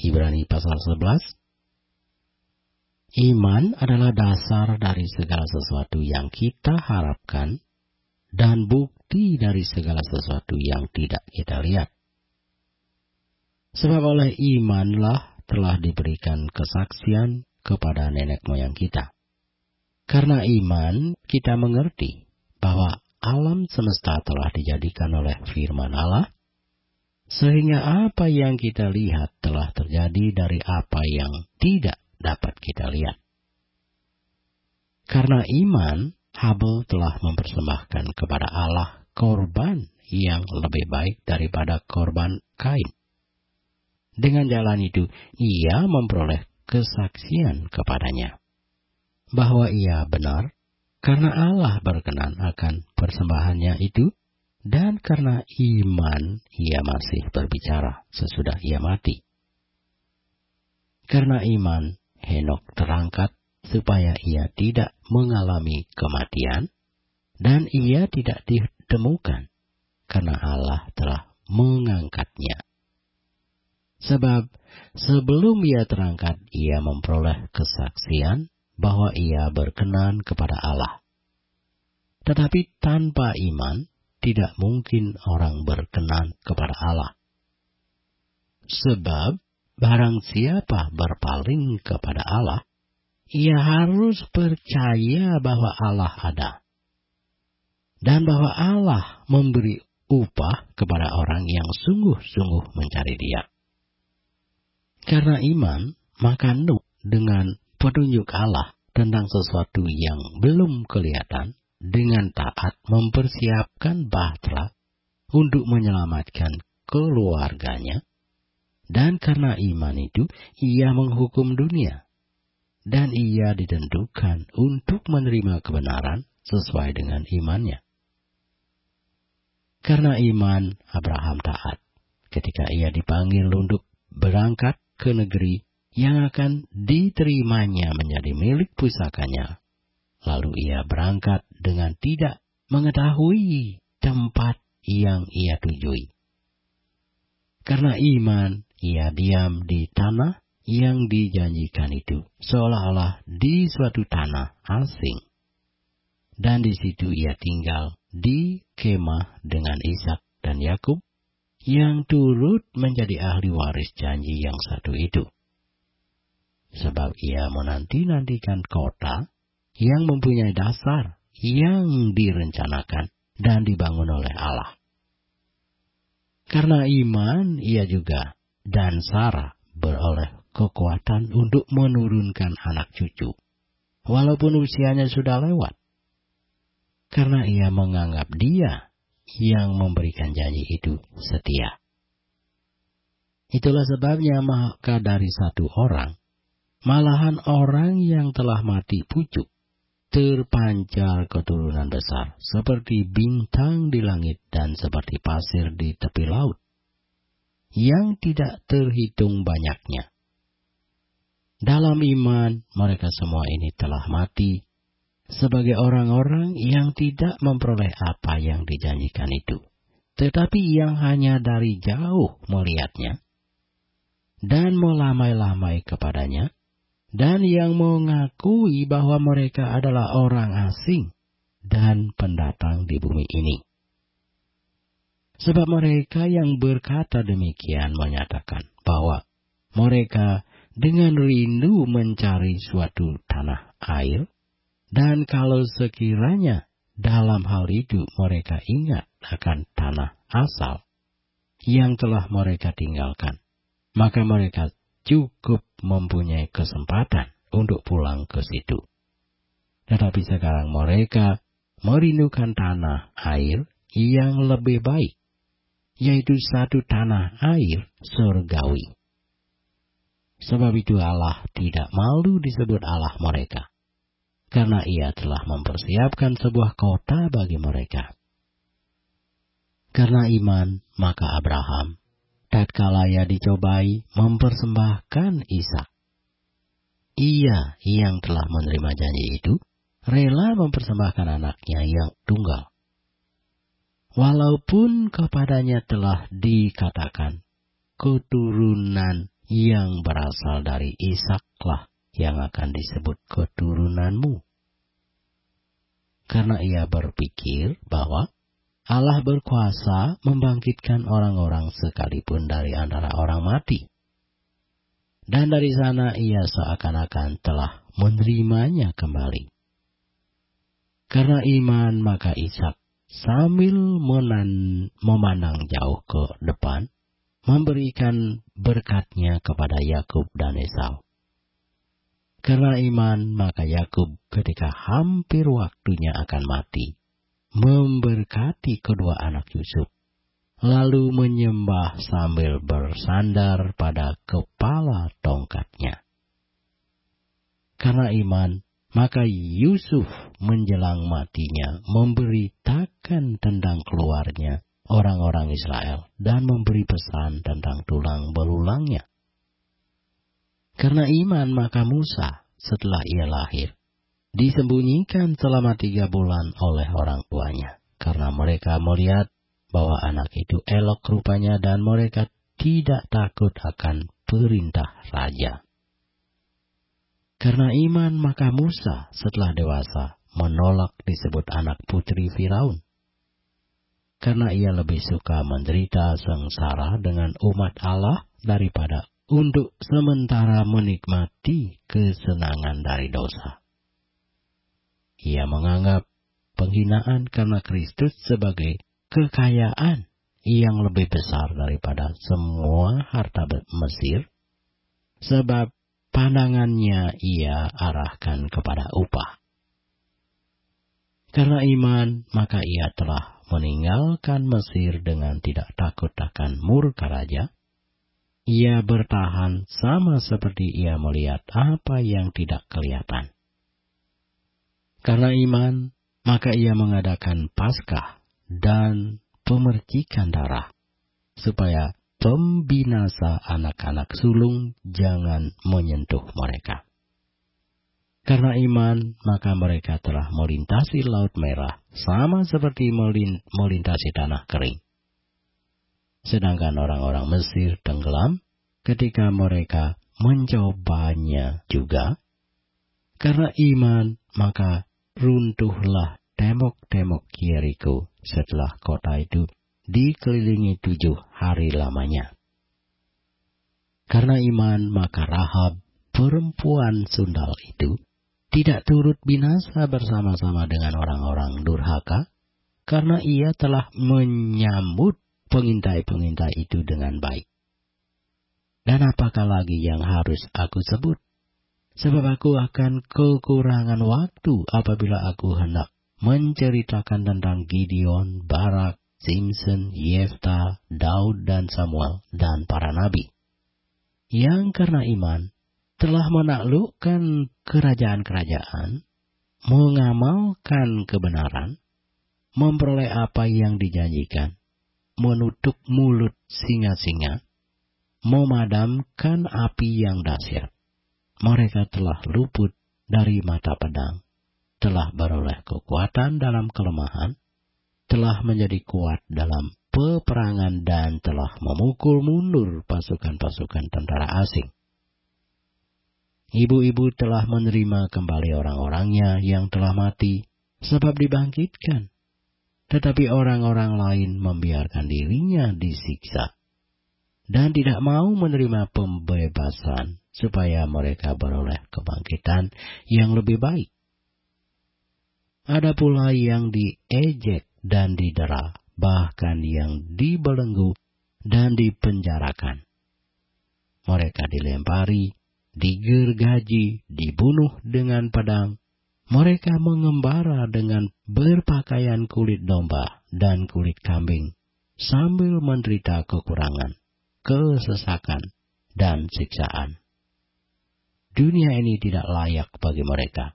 Ibrani pasal 11. Iman adalah dasar dari segala sesuatu yang kita harapkan dan bukti dari segala sesuatu yang tidak kita lihat. Sebab oleh imanlah telah diberikan kesaksian kepada nenek moyang kita. Karena iman kita mengerti bahwa alam semesta telah dijadikan oleh firman Allah, sehingga apa yang kita lihat telah terjadi dari apa yang tidak dapat kita lihat. Karena iman, Habel telah mempersembahkan kepada Allah korban yang lebih baik daripada korban Kain. Dengan jalan itu, ia memperoleh kesaksian kepadanya bahwa ia benar karena Allah berkenan akan persembahannya itu, dan karena iman ia masih berbicara sesudah ia mati. Karena iman, Henokh terangkat supaya ia tidak mengalami kematian, dan ia tidak ditemukan karena Allah telah mengangkatnya. Sebab sebelum ia terangkat, ia memperoleh kesaksian bahwa ia berkenan kepada Allah. Tetapi tanpa iman, tidak mungkin orang berkenan kepada Allah. Sebab barang siapa berpaling kepada Allah, ia harus percaya bahwa Allah ada, dan bahwa Allah memberi upah kepada orang yang sungguh-sungguh mencari Dia. Karena iman, maka Nuh dengan petunjuk Allah tentang sesuatu yang belum kelihatan, dengan taat mempersiapkan bahtera untuk menyelamatkan keluarganya, dan karena iman itu ia menghukum dunia, dan ia ditentukan untuk menerima kebenaran sesuai dengan imannya. Karena iman, Abraham taat ketika ia dipanggil untuk berangkat ke negeri yang akan diterimanya menjadi milik pusakanya. Lalu ia berangkat dengan tidak mengetahui tempat yang ia tujui. Karena iman, ia diam di tanah yang dijanjikan itu, seolah-olah di suatu tanah asing. Dan di situ ia tinggal di kemah dengan Ishak dan Yakub, yang turut menjadi ahli waris janji yang satu itu. Sebab ia menanti-nantikan kota yang mempunyai dasar yang direncanakan dan dibangun oleh Allah. Karena iman, ia juga dan Sarah beroleh kekuatan untuk menurunkan anak cucu, walaupun usianya sudah lewat. Karena ia menganggap Dia yang memberikan janji itu setia. Itulah sebabnya maka dari satu orang, malahan orang yang telah mati pucuk, terpancar keturunan besar, seperti bintang di langit dan seperti pasir di tepi laut, yang tidak terhitung banyaknya. Dalam iman, mereka semua ini telah mati, sebagai orang-orang yang tidak memperoleh apa yang dijanjikan itu, tetapi yang hanya dari jauh melihatnya, dan melamai-lamai kepadanya, dan yang mengakui bahwa mereka adalah orang asing dan pendatang di bumi ini. Sebab mereka yang berkata demikian menyatakan bahwa mereka dengan rindu mencari suatu tanah air, dan kalau sekiranya dalam hal itu mereka ingat akan tanah asal yang telah mereka tinggalkan, maka mereka cukup mempunyai kesempatan untuk pulang ke situ. Tetapi sekarang mereka merindukan tanah air yang lebih baik, yaitu satu tanah air surgawi. Sebab itu Allah tidak malu disebut Allah mereka, karena Ia telah mempersiapkan sebuah kota bagi mereka. Karena iman, maka Abraham, tatkala ia dicobai, mempersembahkan Ishak. Ia yang telah menerima janji itu, rela mempersembahkan anaknya yang tunggal. Walaupun kepadanya telah dikatakan, keturunan yang berasal dari Ishaklah yang akan disebut keturunanmu. Karena ia berpikir bahwa Allah berkuasa membangkitkan orang-orang sekalipun dari antara orang mati. Dan dari sana ia seakan-akan telah menerimanya kembali. Karena iman maka Ishak sambil memandang jauh ke depan, memberikan berkatnya kepada Yakub dan Esau. Karena iman maka Yakub ketika hampir waktunya akan mati, memberkati kedua anak Yusuf, lalu menyembah sambil bersandar pada kepala tongkatnya. Karena iman, maka Yusuf menjelang matinya memberitakan tentang keluarnya orang-orang Israel dan memberi pesan tentang tulang belulangnya. Karena iman, maka Musa setelah ia lahir disembunyikan selama 3 bulan oleh orang tuanya, karena mereka melihat bahwa anak itu elok rupanya dan mereka tidak takut akan perintah raja. Karena iman maka Musa setelah dewasa menolak disebut anak putri Firaun. Karena ia lebih suka menderita sengsara dengan umat Allah daripada untuk sementara menikmati kesenangan dari dosa. Ia menganggap penghinaan karena Kristus sebagai kekayaan yang lebih besar daripada semua harta Mesir, sebab pandangannya ia arahkan kepada upah. Karena iman, maka ia telah meninggalkan Mesir dengan tidak takut akan murka raja. Ia bertahan sama seperti ia melihat apa yang tidak kelihatan. Karena iman, maka ia mengadakan Paskah dan pemercikan darah, supaya pembinasa anak-anak sulung jangan menyentuh mereka. Karena iman, maka mereka telah melintasi Laut Merah, sama seperti melintasi tanah kering. Sedangkan orang-orang Mesir tenggelam ketika mereka mencobanya juga. Karena iman, maka runtuhlah tembok-tembok Yeriko setelah kota itu dikelilingi 7 hari lamanya. Karena iman, maka Rahab, perempuan sundal itu, tidak turut binasa bersama-sama dengan orang-orang durhaka, karena ia telah menyambut pengintai-pengintai itu dengan baik. Dan apakah lagi yang harus aku sebut? Sebab aku akan kekurangan waktu apabila aku hendak menceritakan tentang Gideon, Barak, Simson, Yefta, Daud, dan Samuel, dan para nabi, yang karena iman telah menaklukkan kerajaan-kerajaan, mengamalkan kebenaran, memperoleh apa yang dijanjikan, menutup mulut singa-singa, memadamkan api yang dahsyat. Mereka telah luput dari mata pedang, telah beroleh kekuatan dalam kelemahan, telah menjadi kuat dalam peperangan dan telah memukul mundur pasukan-pasukan tentara asing. Ibu-ibu telah menerima kembali orang-orangnya yang telah mati, sebab dibangkitkan. Tetapi orang-orang lain membiarkan dirinya disiksa, dan tidak mau menerima pembebasan, supaya mereka beroleh kebangkitan yang lebih baik. Ada pula yang diejek dan didera, bahkan yang dibelenggu dan dipenjarakan. Mereka dilempari, digergaji, dibunuh dengan pedang. Mereka mengembara dengan berpakaian kulit domba dan kulit kambing, sambil menderita kekurangan, kesesakan, dan siksaan. Dunia ini tidak layak bagi mereka.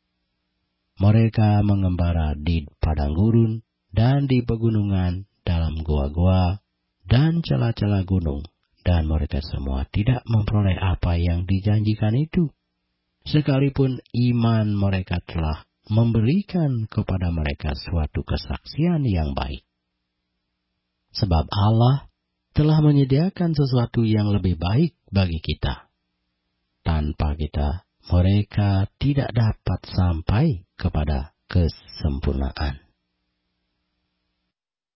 Mereka mengembara di padang gurun dan di pegunungan, dalam gua-gua dan celah-celah gunung, dan mereka semua tidak memperoleh apa yang dijanjikan itu, sekalipun iman mereka telah memberikan kepada mereka suatu kesaksian yang baik. Sebab Allah telah menyediakan sesuatu yang lebih baik bagi kita. Tanpa kita, mereka tidak dapat sampai kepada kesempurnaan.